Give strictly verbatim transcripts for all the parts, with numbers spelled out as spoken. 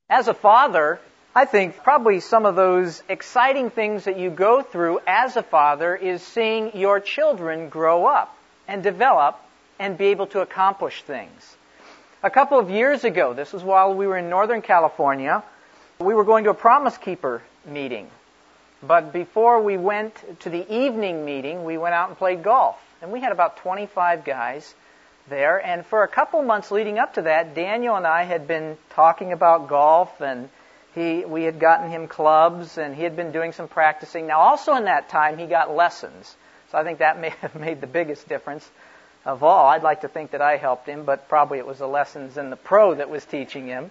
As a father, I think probably some of those exciting things that you go through as a father is seeing your children grow up and develop and be able to accomplish things. A couple of years ago, this was while we were in Northern California, we were going to a Promise Keeper meeting. But before we went to the evening meeting, we went out and played golf. And we had about twenty-five guys there. And for a couple months leading up to that, Daniel and I had been talking about golf, and he we had gotten him clubs, and he had been doing some practicing. Now, also in that time, he got lessons. So I think that may have made the biggest difference of all. I'd like to think that I helped him, but probably it was the lessons in the pro that was teaching him.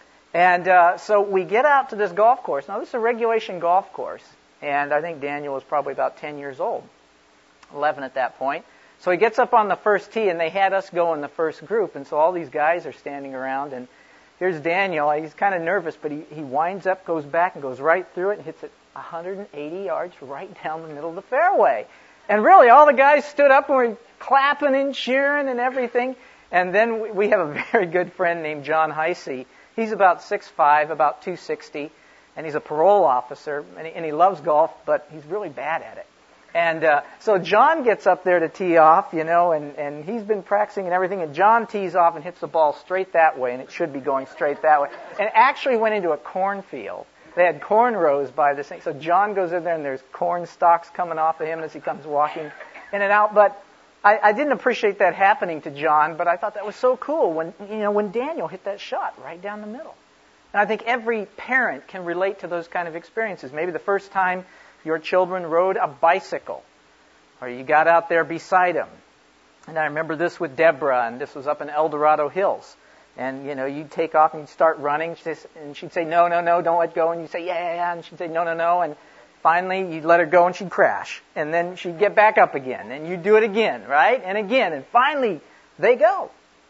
And uh, so we get out to this golf course. Now, this is a regulation golf course, and I think Daniel was probably about ten years old, eleven at that point. So he gets up on the first tee, and they had us go in the first group, and so all these guys are standing around, and here's Daniel. He's kind of nervous, but he, he winds up, goes back, and goes right through it, and hits it one hundred eighty yards right down the middle of the fairway. And really, all the guys stood up and were clapping and cheering and everything. And then we have a very good friend named John Heisey. He's about six five, about two sixty, and he's a parole officer, and he, and he loves golf, but he's really bad at it. And uh, so John gets up there to tee off, you know, and, and he's been practicing and everything, and John tees off and hits the ball straight that way, and it should be going straight that way, and actually went into a cornfield. They had corn rows by this thing. So John goes in there, and there's corn stalks coming off of him as he comes walking in and out. But I, I didn't appreciate that happening to John, but I thought that was so cool when, you know, when Daniel hit that shot right down the middle. And I think every parent can relate to those kind of experiences. Maybe the first time your children rode a bicycle, or you got out there beside them. And I remember this with Deborah, and this was up in El Dorado Hills. And, you know, you'd take off and you'd start running, and she'd say, no, no, no, don't let go. And you'd say, yeah, yeah, yeah. And she'd say, no, no, no. And finally, you'd let her go and she'd crash. And then she'd get back up again. And you'd do it again, right? And again. And finally, they go.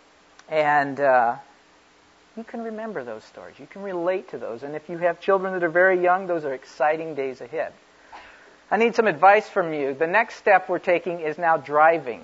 And uh, you can remember those stories. You can relate to those. And if you have children that are very young, those are exciting days ahead. I need some advice from you. The next step we're taking is now driving.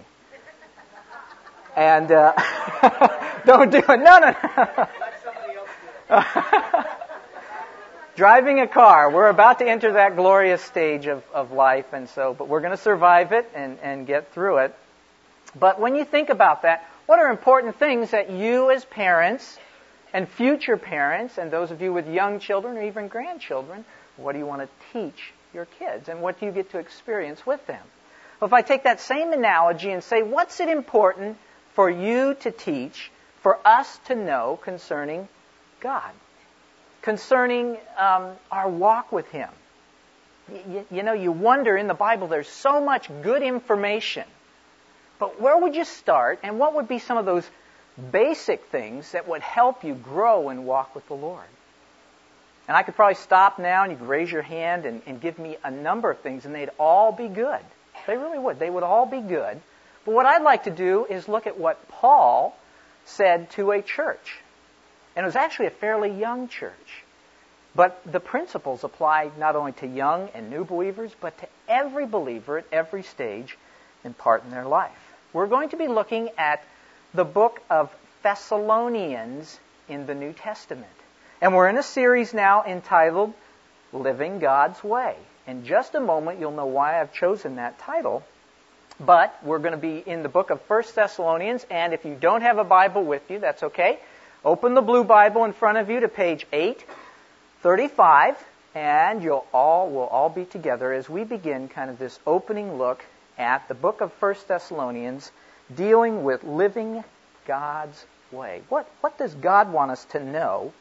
And uh, don't do it. No, no, no. Let somebody else do it. Driving a car. We're about to enter that glorious stage of, of life, and so, but we're going to survive it and, and get through it. But when you think about that, what are important things that you as parents and future parents, and those of you with young children or even grandchildren, what do you want to teach your kids, and what do you get to experience with them? Well, if I take that same analogy and say, what's it important for you to teach, for us to know concerning God, concerning um, our walk with Him? You, you know, you wonder in the Bible, there's so much good information, but where would you start, and what would be some of those basic things that would help you grow and walk with the Lord? And I could probably stop now, and you could raise your hand and, and give me a number of things, and they'd all be good. They really would. They would all be good. But what I'd like to do is look at what Paul said to a church. And it was actually a fairly young church. But the principles apply not only to young and new believers, but to every believer at every stage and part in their life. We're going to be looking at the book of Thessalonians in the New Testament. And we're in a series now entitled Living God's Way. In just a moment, you'll know why I've chosen that title. But we're going to be in the book of First Thessalonians, and if you don't have a Bible with you, that's okay. Open the blue Bible in front of you to page eight thirty-five, and you'll all we'll all be together as we begin kind of this opening look at the book of First Thessalonians, dealing with living God's way. What what does God want us to know?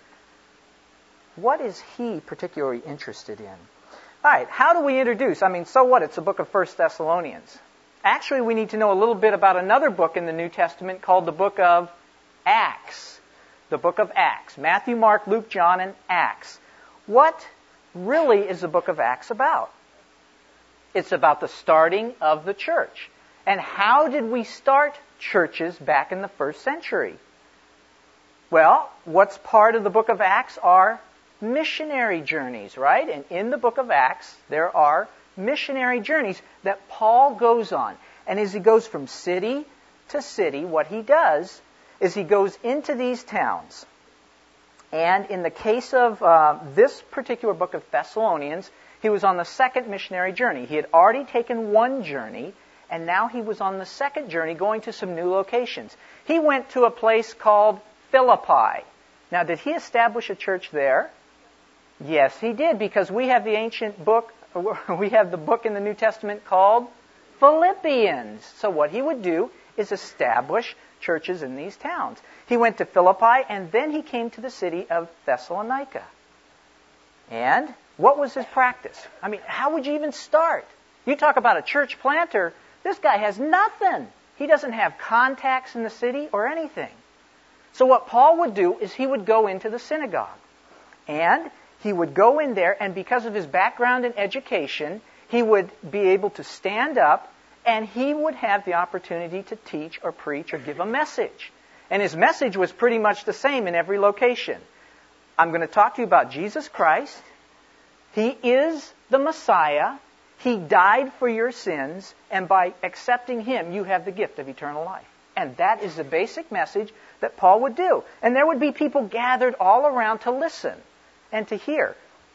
What is He particularly interested in? All right, how do we introduce? I mean, so what? It's a book of First Thessalonians. Actually, we need to know a little bit about another book in the New Testament called the book of Acts. The book of Acts. Matthew, Mark, Luke, John, and Acts. What really is the book of Acts about? It's about the starting of the church. And how did we start churches back in the first century? Well, what's part of the book of Acts are missionary journeys, right? And in the book of Acts, there are missionary journeys that Paul goes on. And as he goes from city to city, what he does is he goes into these towns. And in the case of uh, this particular book of Thessalonians, he was on the second missionary journey. He had already taken one journey, and now he was on the second journey going to some new locations. He went to a place called Philippi. Now, did he establish a church there? Yes, he did, because we have the ancient book, we have the book in the New Testament called Philippians. So what he would do is establish churches in these towns. He went to Philippi, and then he came to the city of Thessalonica. And what was his practice? I mean, how would you even start? You talk about a church planter, this guy has nothing. He doesn't have contacts in the city or anything. So what Paul would do is he would go into the synagogue. And he would go in there, and because of his background in education, he would be able to stand up, and he would have the opportunity to teach or preach or give a message. And his message was pretty much the same in every location. I'm going to talk to you about Jesus Christ. He is the Messiah. He died for your sins, and by accepting Him, you have the gift of eternal life. And that is the basic message that Paul would do. And there would be people gathered all around to listen and to hear.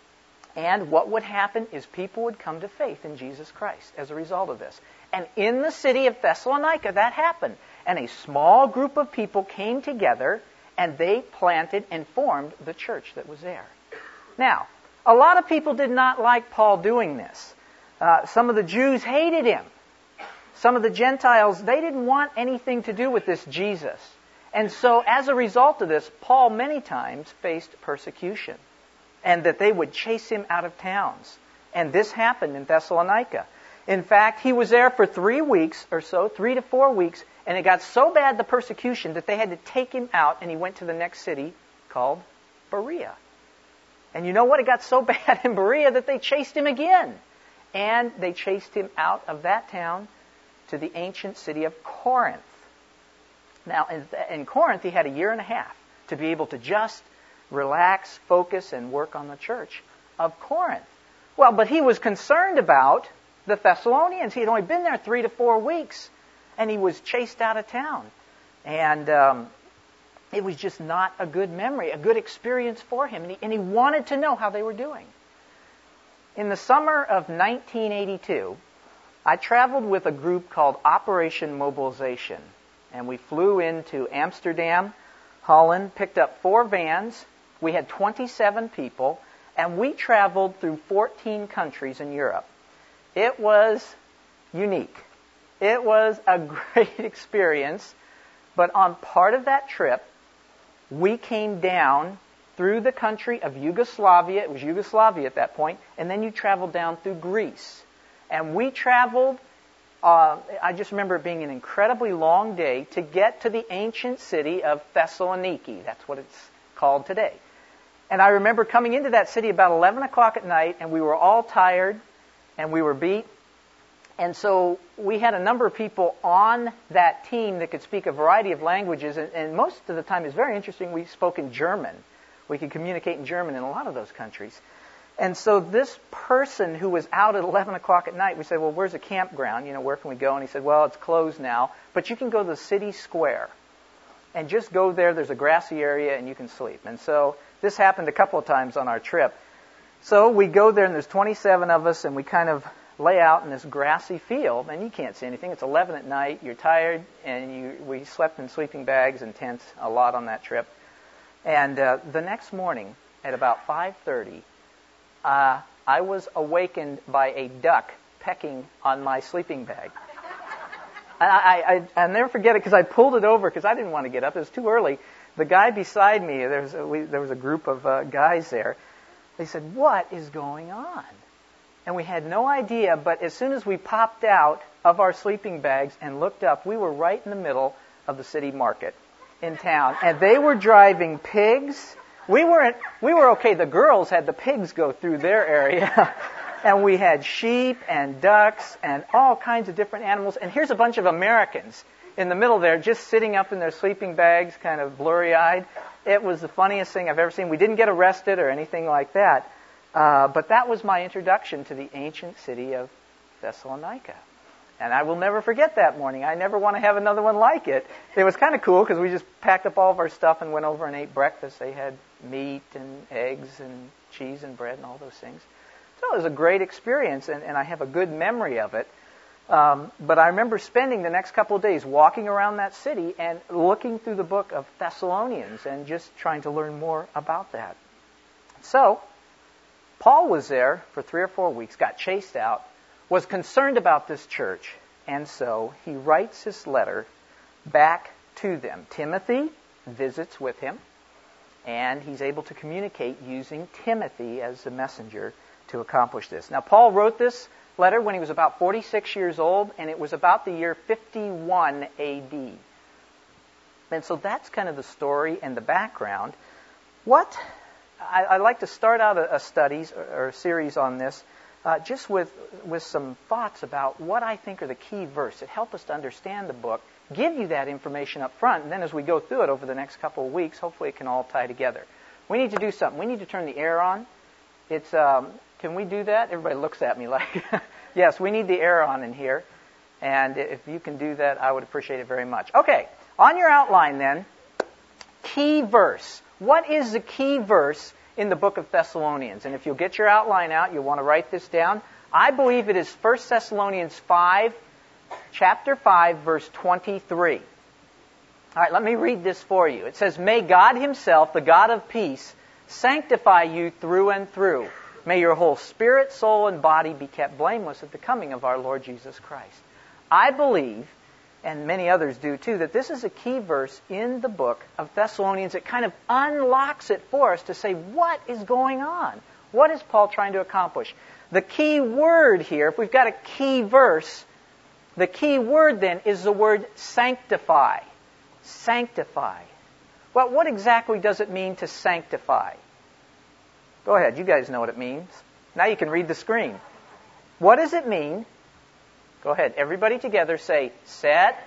And what would happen is people would come to faith in Jesus Christ as a result of this. And in the city of Thessalonica, that happened. And a small group of people came together, and they planted and formed the church that was there. Now, a lot of people did not like Paul doing this. Uh, some of the Jews hated him. Some of the Gentiles, they didn't want anything to do with this Jesus. And so, as a result of this, Paul many times faced persecution, and that they would chase him out of towns. And this happened in Thessalonica. In fact, he was there for three weeks or so, three to four weeks, and it got so bad, the persecution, that they had to take him out, and he went to the next city called Berea. And you know what? It got so bad in Berea that they chased him again. And they chased him out of that town to the ancient city of Corinth. Now, in, in Corinth, he had a year and a half to be able to just relax, focus, and work on the church of Corinth. Well, but he was concerned about the Thessalonians. He had only been there three to four weeks, and he was chased out of town. And um, it was just not a good memory, a good experience for him. And he, and he wanted to know how they were doing. In the summer of nineteen eighty-two, I traveled with a group called Operation Mobilization. And we flew into Amsterdam, Holland, picked up four vans. We had twenty-seven people, and we traveled through fourteen countries in Europe. It was unique. It was a great experience, but on part of that trip, we came down through the country of Yugoslavia. It was Yugoslavia at that point, and then you traveled down through Greece. And we traveled, uh, I just remember it being an incredibly long day to get to the ancient city of Thessaloniki. That's what it's called today. And I remember coming into that city about eleven o'clock at night, and we were all tired, and we were beat. And so we had a number of people on that team that could speak a variety of languages, and, and most of the time, it's very interesting, we spoke in German. We could communicate in German in a lot of those countries. And so this person who was out at eleven o'clock at night, we said, well, where's a campground? You know, where can we go? And he said, well, it's closed now, but you can go to the city square. And just go there. There's a grassy area, and you can sleep. And so this happened a couple of times on our trip. So we go there, and there's twenty-seven of us, and we kind of lay out in this grassy field, and you can't see anything. It's eleven at night. You're tired, and you, we slept in sleeping bags and tents a lot on that trip. And uh, the next morning, at about five thirty, uh, I was awakened by a duck pecking on my sleeping bag. And I, I, I'll never forget it because I pulled it over because I didn't want to get up. It was too early. The guy beside me, there was a, we, there was a group of uh, guys there. They said, what is going on? And we had no idea, but as soon as we popped out of our sleeping bags and looked up, we were right in the middle of the city market in town. And they were driving pigs. We weren't, we were okay. The girls had the pigs go through their area. And we had sheep and ducks and all kinds of different animals. And here's a bunch of Americans in the middle there just sitting up in their sleeping bags, kind of blurry-eyed. It was the funniest thing I've ever seen. We didn't get arrested or anything like that. Uh, but that was my introduction to the ancient city of Thessalonica. And I will never forget that morning. I never want to have another one like it. It was kind of cool because we just packed up all of our stuff and went over and ate breakfast. They had meat and eggs and cheese and bread and all those things. So it was a great experience, and, and I have a good memory of it. Um, but I remember spending the next couple of days walking around that city and looking through the book of Thessalonians and just trying to learn more about that. So, Paul was there for three or four weeks, got chased out, was concerned about this church, and so he writes his letter back to them. Timothy visits with him, and he's able to communicate using Timothy as the messenger to accomplish this. Now, Paul wrote this letter when he was about forty-six years old, and it was about the year fifty-one A D. And so that's kind of the story and the background. What I, I'd like to start out a, a studies or, or a series on this, uh, just with with some thoughts about what I think are the key verses that help us to understand the book, give you that information up front, and then as we go through it over the next couple of weeks, hopefully it can all tie together. We need to do something. We need to turn the air on. It's um, Can we do that? Everybody looks at me like, yes, we need the air on in here. And if you can do that, I would appreciate it very much. Okay, on your outline then, key verse. What is the key verse in the book of Thessalonians? And if you'll get your outline out, you'll want to write this down. I believe it is First Thessalonians five, chapter five, verse twenty-three. All right, let me read this for you. It says, "May God himself, the God of peace, sanctify you through and through. May your whole spirit, soul, and body be kept blameless at the coming of our Lord Jesus Christ." I believe, and many others do too, that this is a key verse in the book of Thessalonians. It kind of unlocks it for us to say, what is going on? What is Paul trying to accomplish? The key word here, if we've got a key verse, the key word then is the word sanctify. Sanctify. Well, what exactly does it mean to sanctify? Go ahead, you guys know what it means. Now you can read the screen. What does it mean? Go ahead, everybody together say, set.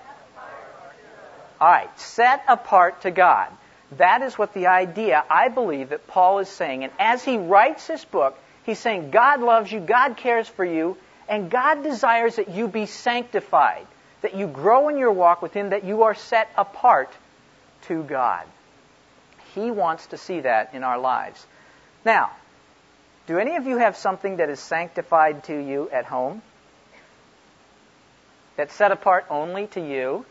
All right, set apart to God. That is what the idea, I believe, that Paul is saying. And as he writes this book, he's saying God loves you, God cares for you, and God desires that you be sanctified, that you grow in your walk with Him, that you are set apart to God. He wants to see that in our lives. Now, do any of you have something that is sanctified to you at home? That's set apart only to you?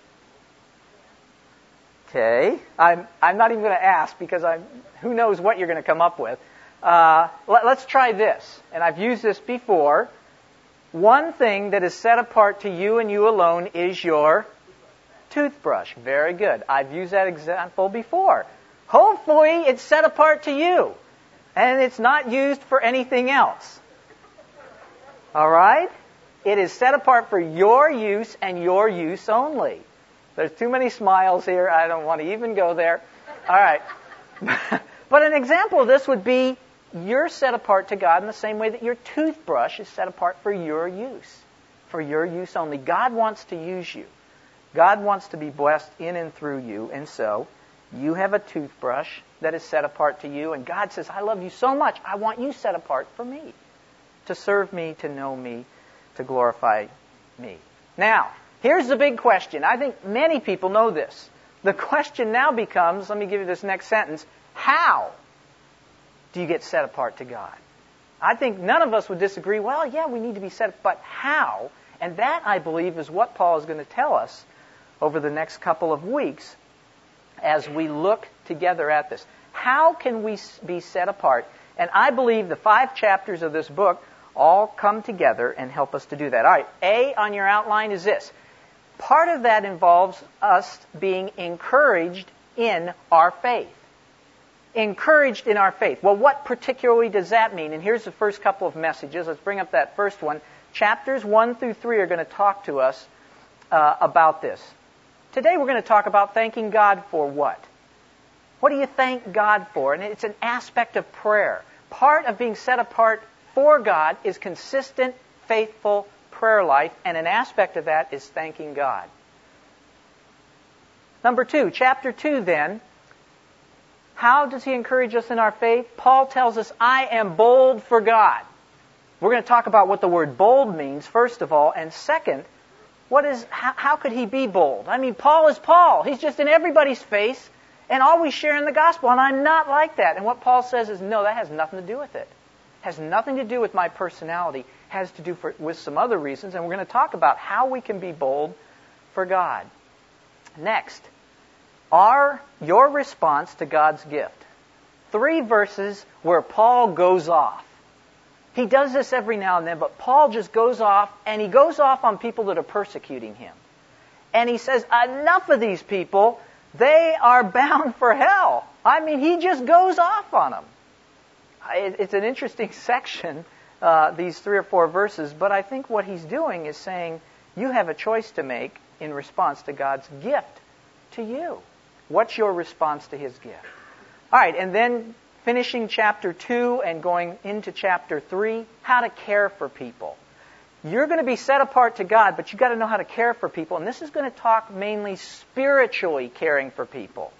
Okay. I'm I'm not even going to ask because I'm who knows what you're going to come up with. Uh, let, let's try this. And I've used this before. One thing that is set apart to you and you alone is your toothbrush. Very good. I've used that example before. Hopefully it's set apart to you. And it's not used for anything else. All right? It is set apart for your use and your use only. There's too many smiles here. I don't want to even go there. All right. But an example of this would be you're set apart to God in the same way that your toothbrush is set apart for your use. For your use only. God wants to use you. God wants to be blessed in and through you. And so, you have a toothbrush that is set apart to you. And God says, I love you so much. I want you set apart for me. To serve me, to know me, to glorify me. Now, here's the big question. I think many people know this. The question now becomes, let me give you this next sentence, how do you get set apart to God? I think none of us would disagree, well, yeah, we need to be set apart, but how? And that, I believe, is what Paul is going to tell us over the next couple of weeks as we look together at this. How can we be set apart? And I believe the five chapters of this book all come together and help us to do that. All right, A on your outline is this. Part of that involves us being encouraged in our faith. Encouraged in our faith. Well, what particularly does that mean? And here's the first couple of messages. Let's bring up that first one. Chapters one through three are going to talk to us uh, about this. Today we're going to talk about thanking God for what? What do you thank God for? And it's an aspect of prayer. Part of being set apart for God is consistent, faithful prayer life, and an aspect of that is thanking God. Number two, chapter two then, how does he encourage us in our faith? Paul tells us, I am bold for God. We're going to talk about what the word bold means, first of all, and second, what is how, how could he be bold? I mean, Paul is Paul. He's just in everybody's face, and always sharing the gospel. And I'm not like that. And what Paul says is, no, that has nothing to do with it. It has nothing to do with my personality. It has to do for, with some other reasons. And we're going to talk about how we can be bold for God. Next, are your response to God's gift. Three verses where Paul goes off. He does this every now and then, but Paul just goes off, and he goes off on people that are persecuting him. And he says, enough of these people, they are bound for hell. I mean, he just goes off on them. It's an interesting section, uh, these three or four verses, but I think what he's doing is saying, you have a choice to make in response to God's gift to you. What's your response to His gift? All right, and then finishing chapter two and going into chapter three, how to care for people. You're going to be set apart to God, but you've got to know how to care for people. And this is going to talk mainly spiritually caring for people.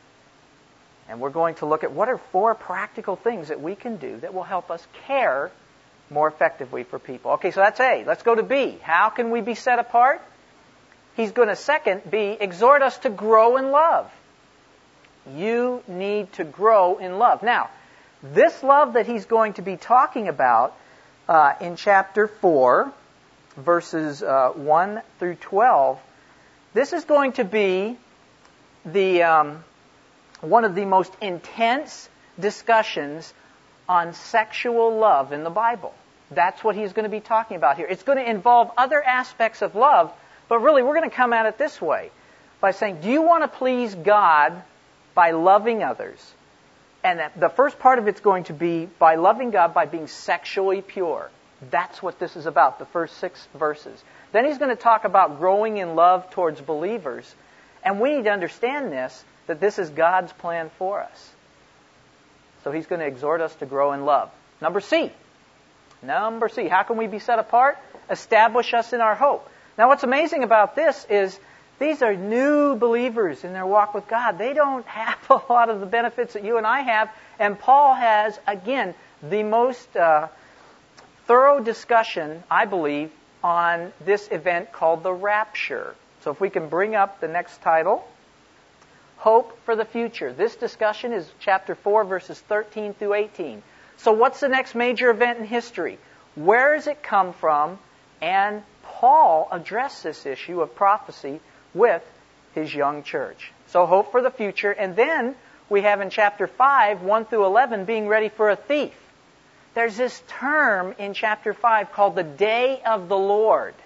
And we're going to look at what are four practical things that we can do that will help us care more effectively for people. Okay, so that's A. Let's go to B. How can we be set apart? He's going to, second, B, exhort us to grow in love. You need to grow in love. Now, this love that he's going to be talking about uh, in chapter four, verses uh, one through twelve, this is going to be the um, one of the most intense discussions on sexual love in the Bible. That's what he's going to be talking about here. It's going to involve other aspects of love, but really we're going to come at it this way, by saying, do you want to please God by loving others? And the first part of it's going to be by loving God by being sexually pure. That's what this is about, the first six verses. Then he's going to talk about growing in love towards believers. And we need to understand this, that this is God's plan for us. So he's going to exhort us to grow in love. Number C. Number C. How can we be set apart? Establish us in our hope. Now what's amazing about this is these are new believers in their walk with God. They don't have a lot of the benefits that you and I have. And Paul has, again, the most uh, thorough discussion, I believe, on this event called the rapture. So if we can bring up the next title, Hope for the Future. This discussion is chapter four, verses thirteen through eighteen. So what's the next major event in history? Where does it come from? And Paul addressed this issue of prophecy with his young church. So hope for the future. And then we have in chapter five, one through eleven, being ready for a thief. There's this term in chapter five called the Day of the Lord.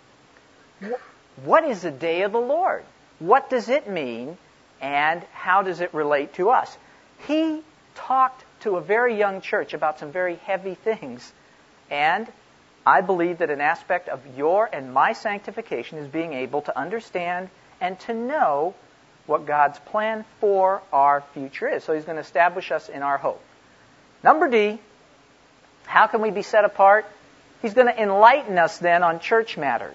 What is the Day of the Lord? What does it mean? And how does it relate to us? He talked to a very young church about some very heavy things. And I believe that an aspect of your and my sanctification is being able to understand and to know what God's plan for our future is. So he's going to establish us in our hope. Number D, how can we be set apart? He's going to enlighten us then on church matters.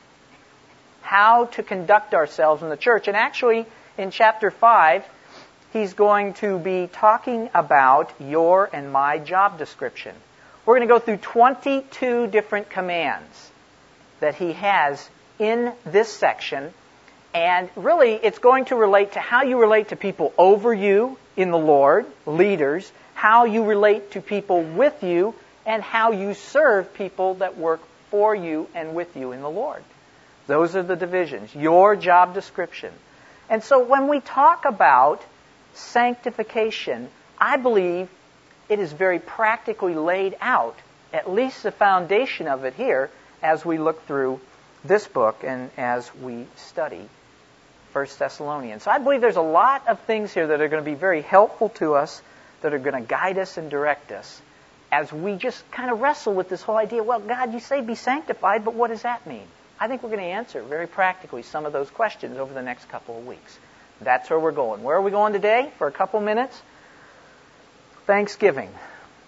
How to conduct ourselves in the church. And actually, in chapter five, he's going to be talking about your and my job description. We're going to go through twenty-two different commands that he has in this section. And really, it's going to relate to how you relate to people over you in the Lord, leaders, how you relate to people with you, and how you serve people that work for you and with you in the Lord. Those are the divisions, your job description. And so when we talk about sanctification, I believe it is very practically laid out, at least the foundation of it here, as we look through this book and as we study First Thessalonians. So I believe there's a lot of things here that are going to be very helpful to us, that are going to guide us and direct us, as we just kind of wrestle with this whole idea, well, God, you say be sanctified, but what does that mean? I think we're going to answer very practically some of those questions over the next couple of weeks. That's where we're going. Where are we going today for a couple minutes? Thanksgiving.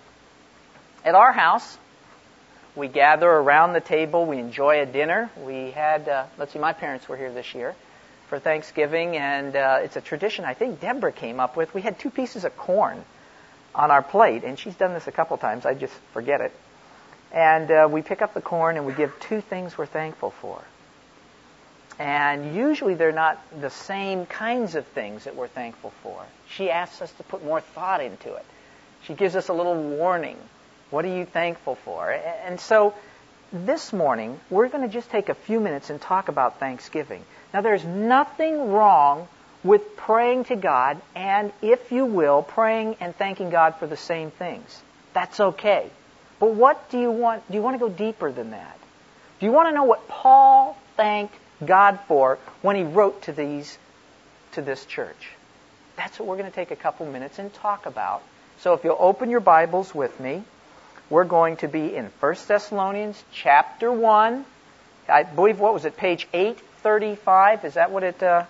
At our house, we gather around the table. We enjoy a dinner. We had, uh, let's see, my parents were here this year for Thanksgiving, and uh, it's a tradition I think Deborah came up with. We had two pieces of corn on our plate, and she's done this a couple times. I just forget it. And uh, we pick up the corn and we give two things we're thankful for. And usually they're not the same kinds of things that we're thankful for. She asks us to put more thought into it. She gives us a little warning. What are you thankful for? And so this morning, we're going to just take a few minutes and talk about Thanksgiving. Now, there's nothing wrong with praying to God and, if you will, praying and thanking God for the same things. That's okay. But what do you want? Do you want to go deeper than that? Do you want to know what Paul thanked God for when he wrote to these, to this church? That's what we're going to take a couple minutes and talk about. So if you'll open your Bibles with me, we're going to be in First Thessalonians chapter one. I believe, what was it, page eight thirty-five? Is that what it uh,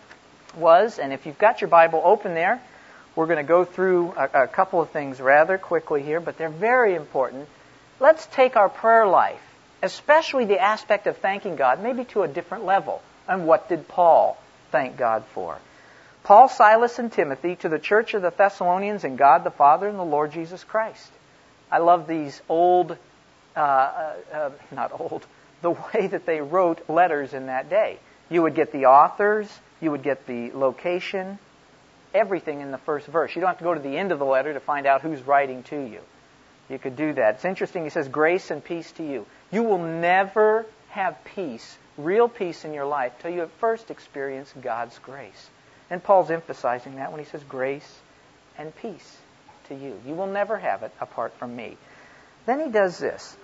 was? And if you've got your Bible open there, we're going to go through a, a couple of things rather quickly here, but they're very important. Let's take our prayer life, especially the aspect of thanking God, maybe to a different level. And what did Paul thank God for? Paul, Silas, and Timothy to the church of the Thessalonians in God the Father and the Lord Jesus Christ. I love these old, uh, uh, uh, not old, the way that they wrote letters in that day. You would get the authors, you would get the location, everything in the first verse. You don't have to go to the end of the letter to find out who's writing to you. You could do that. It's interesting, he says, grace and peace to you. You will never have peace, real peace in your life, till you have first experienced God's grace. And Paul's emphasizing that when he says grace and peace to you. You will never have it apart from me. Then he does this.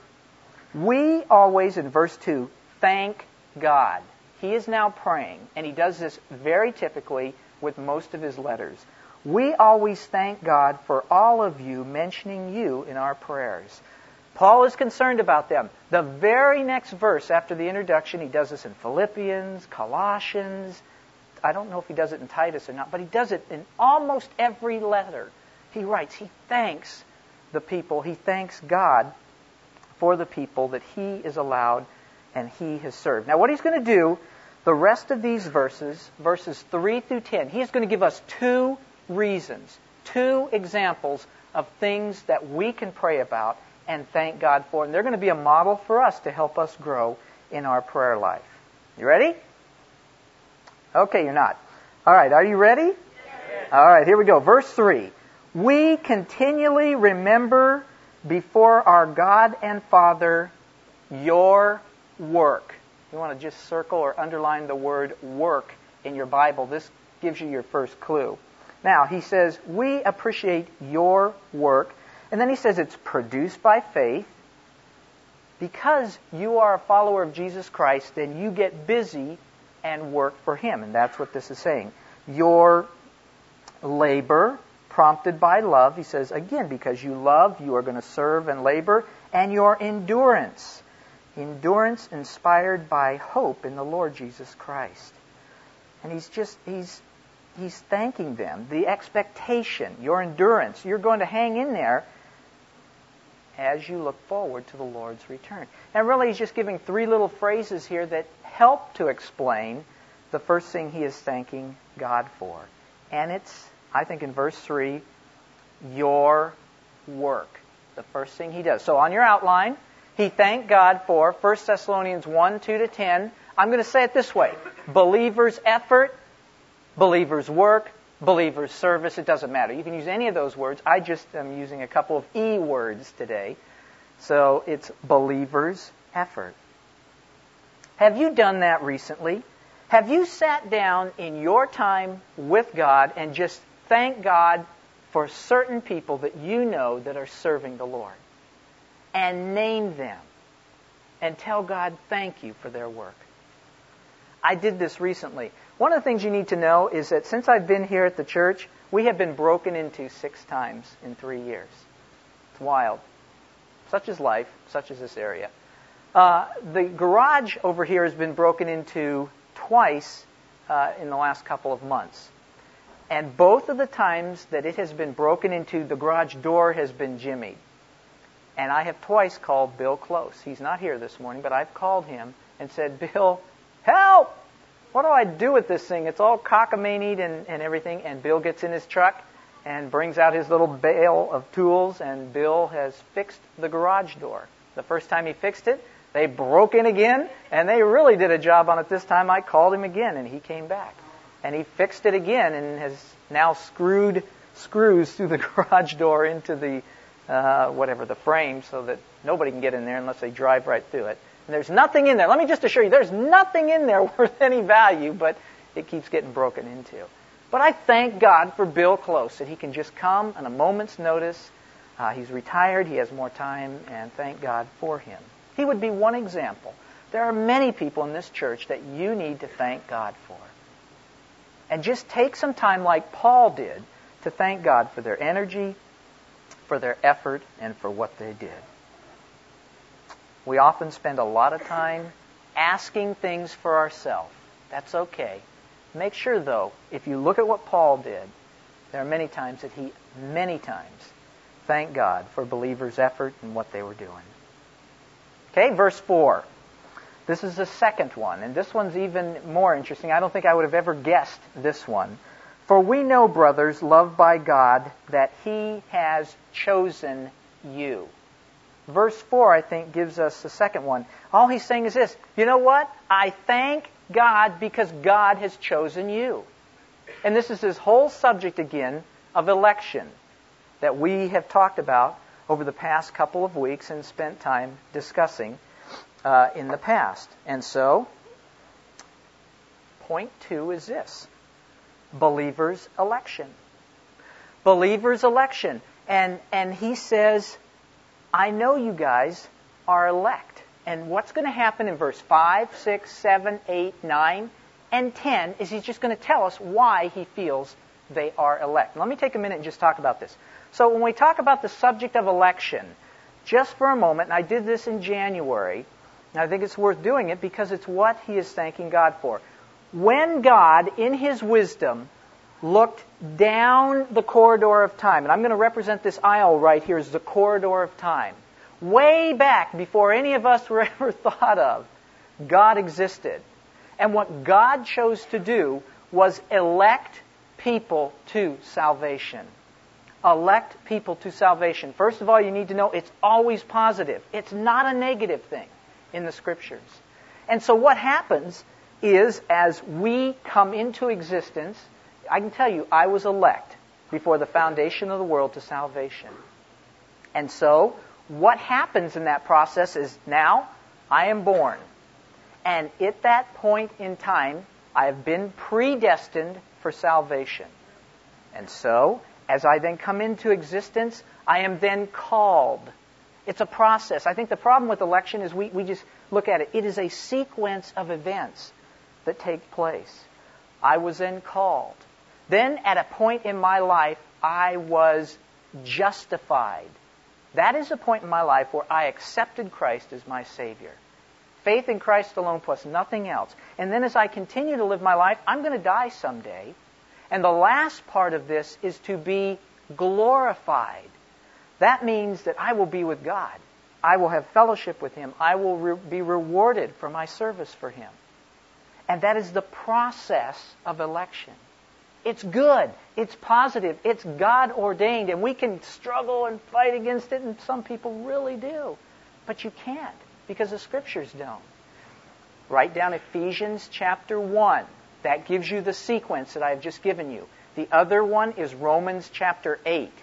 We always, in verse two, thank God. He is now praying, and he does this very typically with most of his letters. We always thank God for all of you, mentioning you in our prayers. Paul is concerned about them. The very next verse after the introduction, he does this in Philippians, Colossians. I don't know if he does it in Titus or not, but he does it in almost every letter. He writes, he thanks the people, he thanks God for the people that he is allowed and he has served. Now what he's going to do, the rest of these verses, verses three through ten, he's going to give us two reasons, two examples of things that we can pray about and thank God for. And they're going to be a model for us to help us grow in our prayer life. You ready? Okay, you're not. All right, are you ready? Yes. All right, here we go. Verse three. We continually remember before our God and Father your work. You want to just circle or underline the word work in your Bible. This gives you your first clue. Now, he says, we appreciate your work. And then he says it's produced by faith. Because you are a follower of Jesus Christ, then you get busy and work for him. And that's what this is saying. Your labor, prompted by love, he says, again, because you love, you are going to serve and labor. And your endurance. Endurance inspired by hope in the Lord Jesus Christ. And he's just, he's he's thanking them. The expectation, your endurance, you're going to hang in there as you look forward to the Lord's return. And really, he's just giving three little phrases here that help to explain the first thing he is thanking God for. And it's, I think in verse three, your work. The first thing he does. So on your outline, he thanked God for First Thessalonians one, two to ten. I'm going to say it this way. Believers' effort, believers' work, believers' service. It doesn't matter. You can use any of those words. I just am using a couple of E words today. So it's believers' effort. Have you done that recently? Have you sat down in your time with God and just thanked God for certain people that you know that are serving the Lord? And name them. And tell God thank you for their work. I did this recently. One of the things you need to know is that since I've been here at the church, we have been broken into six times in three years. It's wild. Such is life, such is this area. Uh, the garage over here has been broken into twice uh, in the last couple of months. And both of the times that it has been broken into, the garage door has been jimmied. And I have twice called Bill Close. He's not here this morning, but I've called him and said, Bill, help! What do I do with this thing? It's all cockamamie and, and everything. And Bill gets in his truck and brings out his little bale of tools, and Bill has fixed the garage door. The first time he fixed it, They broke in again, and they really did a job on it this time. I called him again, and he came back. And he fixed it again and has now screwed screws through the garage door into the, uh, whatever, the frame so that nobody can get in there unless they drive right through it. And there's nothing in there. Let me just assure you, there's nothing in there worth any value, but it keeps getting broken into. But I thank God for Bill Close, that he can just come on a moment's notice. Uh, he's retired, he has more time, and thank God for him. He would be one example. There are many people in this church that you need to thank God for. And just take some time like Paul did to thank God for their energy, for their effort, and for what they did. We often spend a lot of time asking things for ourselves. That's okay. Make sure, though, if you look at what Paul did, there are many times that he, many times, thanked God for believers' effort and what they were doing. Okay, verse four. This is the second one, and this one's even more interesting. I don't think I would have ever guessed this one. For we know, brothers, loved by God, that He has chosen you. Verse four, I think, gives us the second one. All he's saying is this: you know what? I thank God because God has chosen you. And this is his whole subject again of election that we have talked about over the past couple of weeks and spent time discussing uh, in the past. And so, point two is this: believers' election. Believers' election. And, and he says, I know you guys are elect. And what's going to happen in verse five, six, seven, eight, nine, and ten is he's just going to tell us why he feels they are elect. Let me take a minute and just talk about this. So when we talk about the subject of election, just for a moment, and I did this in January, and I think it's worth doing it because it's what he is thanking God for. When God, in His wisdom, looked down the corridor of time, and I'm going to represent this aisle right here as the corridor of time, way back before any of us were ever thought of, God existed. And what God chose to do was elect people to salvation. Elect people to salvation. First of all, you need to know it's always positive. It's not a negative thing in the Scriptures. And so what happens is, as we come into existence, I can tell you, I was elect before the foundation of the world to salvation. And so, what happens in that process is now I am born. And at that point in time, I have been predestined for salvation. And so, as I then come into existence, I am then called. It's a process. I think the problem with election is we, we just look at it. It is a sequence of events that take place. I was then called. Then, at a point in my life, I was justified. That is a point in my life where I accepted Christ as my Savior. Faith in Christ alone plus nothing else. And then as I continue to live my life, I'm going to die someday. And the last part of this is to be glorified. That means that I will be with God. I will have fellowship with Him. I will re- be rewarded for my service for Him. And that is the process of election. It's good. It's positive. It's God-ordained. And we can struggle and fight against it, and some people really do. But you can't, because the Scriptures don't. Write down Ephesians chapter one. That gives you the sequence that I've just given you. The other one is Romans chapter eight.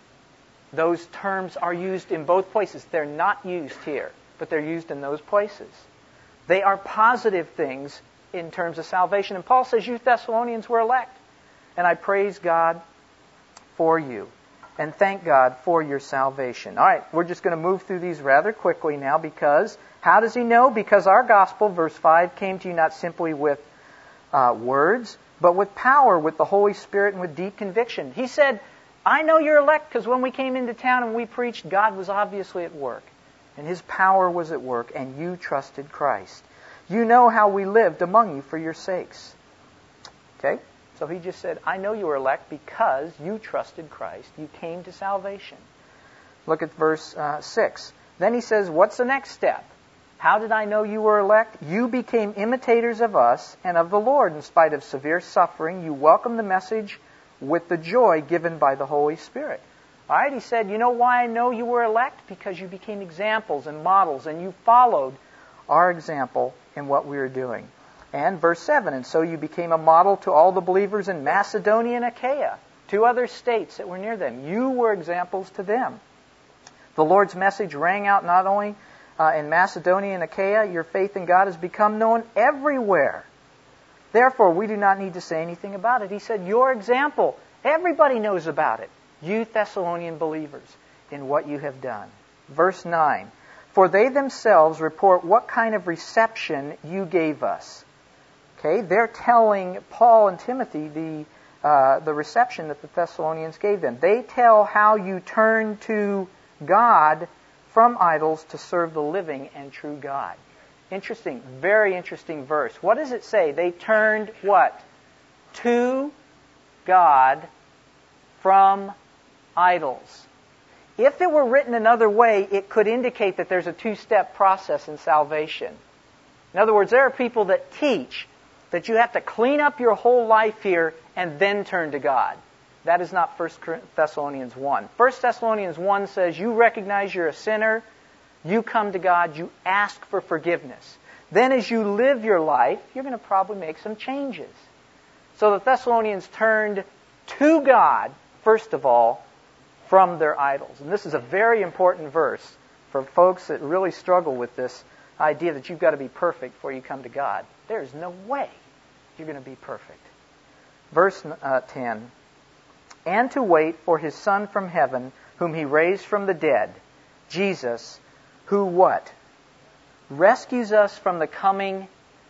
Those terms are used in both places. They're not used here, but they're used in those places. They are positive things in terms of salvation. And Paul says, you Thessalonians were elect. And I praise God for you and thank God for your salvation. All right, we're just going to move through these rather quickly now because, how does he know? Because our gospel, verse five, came to you not simply with uh, words, but with power, with the Holy Spirit, and with deep conviction. He said, I know you're elect because when we came into town and we preached, God was obviously at work. And His power was at work, and you trusted Christ. You know how we lived among you for your sakes. Okay? So he just said, I know you were elect because you trusted Christ. You came to salvation. Look at verse uh, six. Then he says, what's the next step? How did I know you were elect? You became imitators of us and of the Lord. In spite of severe suffering, you welcomed the message with the joy given by the Holy Spirit. All right, he said, you know why I know you were elect? Because you became examples and models, and you followed our example in what we are doing. And verse seven, and so you became a model to all the believers in Macedonia and Achaia, two other states that were near them. You were examples to them. The Lord's message rang out not only uh, in Macedonia and Achaia, your faith in God has become known everywhere. Therefore, we do not need to say anything about it. He said, your example, everybody knows about it. You Thessalonian believers, in what you have done. Verse nine, for they themselves report what kind of reception you gave us. Okay, they're telling Paul and Timothy the uh, the reception that the Thessalonians gave them. They tell how you turned to God from idols to serve the living and true God. Interesting, very interesting verse. What does it say? They turned what? To God from idols. If it were written another way, it could indicate that there's a two-step process in salvation. In other words, there are people that teach that you have to clean up your whole life here and then turn to God. That is not First Thessalonians one. First Thessalonians one says you recognize you're a sinner, you come to God, you ask for forgiveness. Then as you live your life, you're going to probably make some changes. So the Thessalonians turned to God, first of all, from their idols. And this is a very important verse for folks that really struggle with this idea that you've got to be perfect before you come to God. There's no way you're going to be perfect. Verse uh, ten, and to wait for His Son from heaven, whom He raised from the dead, Jesus, who what? Rescues us from the coming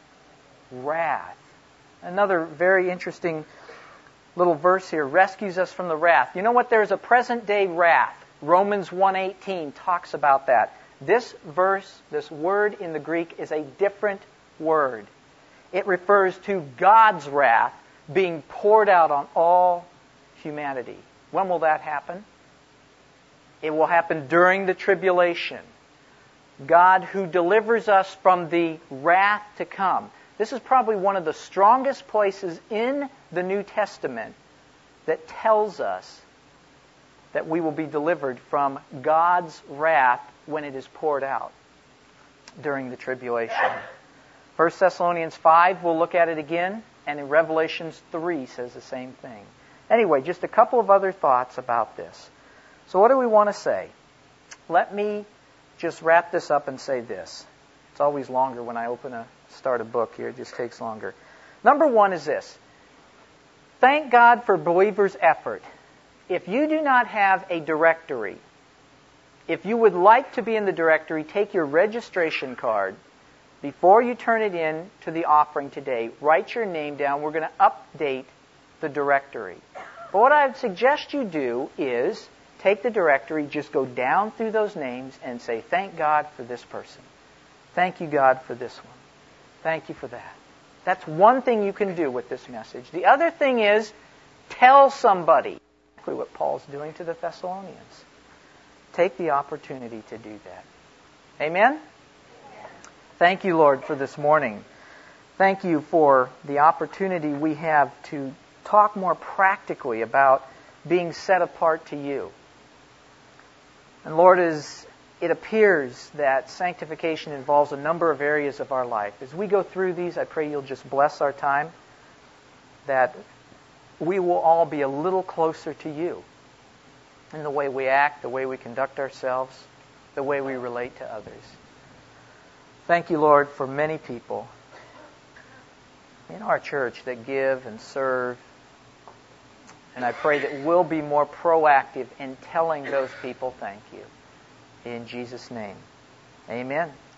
wrath. Another very interesting little verse here, rescues us from the wrath. You know what? There's a present day wrath. Romans one eighteen talks about that. This verse, this word in the Greek is a different word. It refers to God's wrath being poured out on all humanity. When will that happen? It will happen during the tribulation. God who delivers us from the wrath to come. This is probably one of the strongest places in the New Testament that tells us that we will be delivered from God's wrath when it is poured out during the tribulation. First Thessalonians five, we'll look at it again, and in Revelations three says the same thing. Anyway, just a couple of other thoughts about this. So what do we want to say? Let me just wrap this up and say this. It's always longer when I open a start a book here. It just takes longer. Number one is this. Thank God for believers' effort. If you do not have a directory, if you would like to be in the directory, take your registration card. Before you turn it in to the offering today, write your name down. We're going to update the directory. But what I would suggest you do is take the directory, just go down through those names and say, thank God for this person. Thank you, God, for this one. Thank you for that. That's one thing you can do with this message. The other thing is, tell somebody. Exactly what Paul's doing to the Thessalonians. Take the opportunity to do that. Amen? Thank you, Lord, for this morning. Thank you for the opportunity we have to talk more practically about being set apart to you. And Lord, as it appears that sanctification involves a number of areas of our life. As we go through these, I pray you'll just bless our time, that we will all be a little closer to you in the way we act, the way we conduct ourselves, the way we relate to others. Thank you, Lord, for many people in our church that give and serve. And I pray that we'll be more proactive in telling those people thank you. In Jesus' name, amen.